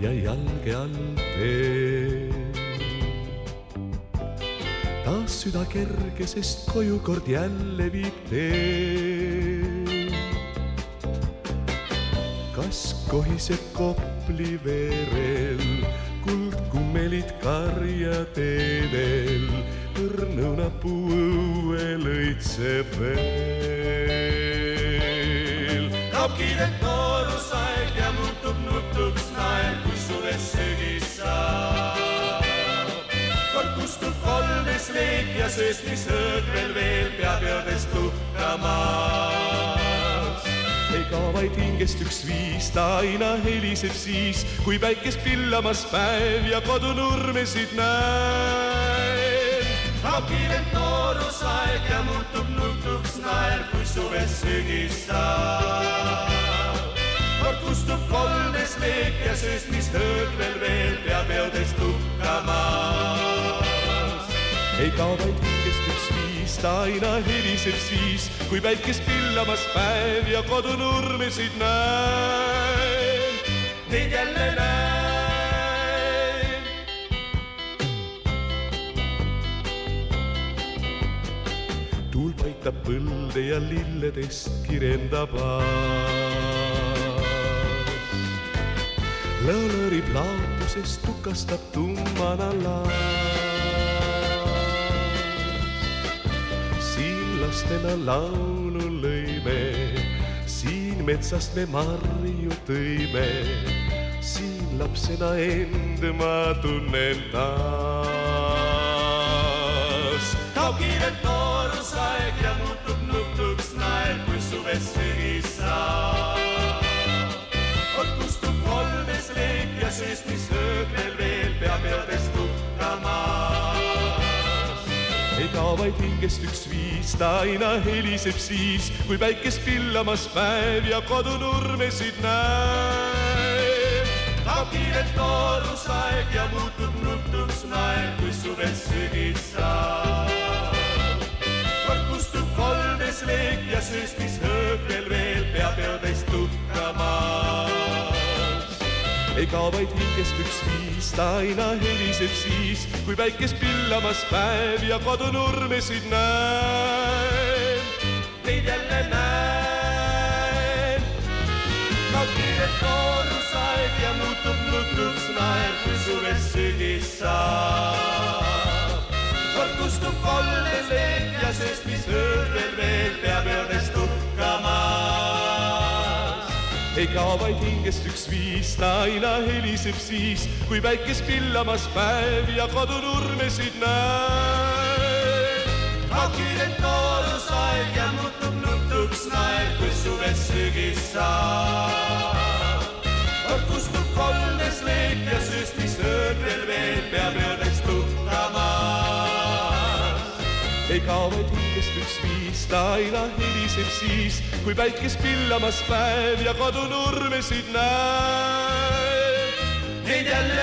ja jalge all tee. Taas süda kerge, sest koju kord jälle viib tee. Kas kohiseb Kopli veerel, kuldkummelid karjateedel, õrnõunapuu õue lõitseb veel. Kaob kiirelt noorusaeg ja muutub nutuks naer, kui suves sügis saab. Kord kustub kolmes leek ja sööstmishõõg veel peab jõudest tuhkamas. Ei kao vaid hingest üks viis, ta aina heliseb siis, kui päikest pillamas päev ja kodunurmesid näen. Kaob kiirelt noorusaeg ja muutub nutuks naer, kui suves sügis saab. Kord kustub kolmes leek ja sööstmishõõg veel peab jõudest tuhkamas. Ei kao vaid hingest üks viis, ta aina heliseb siis, kui päikest pillamas päev ja kodunurmesid näen. Neid jälle näen. Tuul paitab põlde ja lilledest kirendab aas. Lõõrib laotusest, tukastab tummana laas. Siin lastena laulu lõime, siin metsast me marju tõime. Siin lapsena end ma tunnen taas. Kaob kiirelt noorusaeg ja muutub nutuks naer, kui suves sügis saab. Kord kustub kolmes leek ja sööstmishõõg veel peab jõudest tuhkamas. Ei kao vaid hingest üks viis, ta aina heliseb siis, kui päikest pillamas päev ja kodunurmesid näen. Kaob kiirelt noorusaeg ja muutub nutuks naer, kui suves sügis saab. Kord kustub kolmes leek ja sööstmishõõg veel peab jõudest tuhkamas. Ei kao vaid hingest üks viis, ta aina heliseb siis, kui päikest pillamas päev ja kodunurmesid näen. Neid jälle näen. Kaob kiirelt noorusaeg ja muutub nutuks naer, kui suves sügis saab. Kord kustub kolmes leek ja sööstmishõõg veel peab jõudest tuhkamas. Ei kao vaid hingest üks viis, ta aina heliseb siis, kui päikest pillamas päev ja kodunurmesid näen. Kaob kiirelt noorusaeg ja muutub nutuks naer, kui suves sügis saab. Kord kustub kolmes leek ja sööstmishõõg veel peab jõudest tuhkamas. Ei kao vaid hingest üks viis, ta aina heliseb siis, kui päikest pillamas päev ja kodunurmesid näen. Neid jälle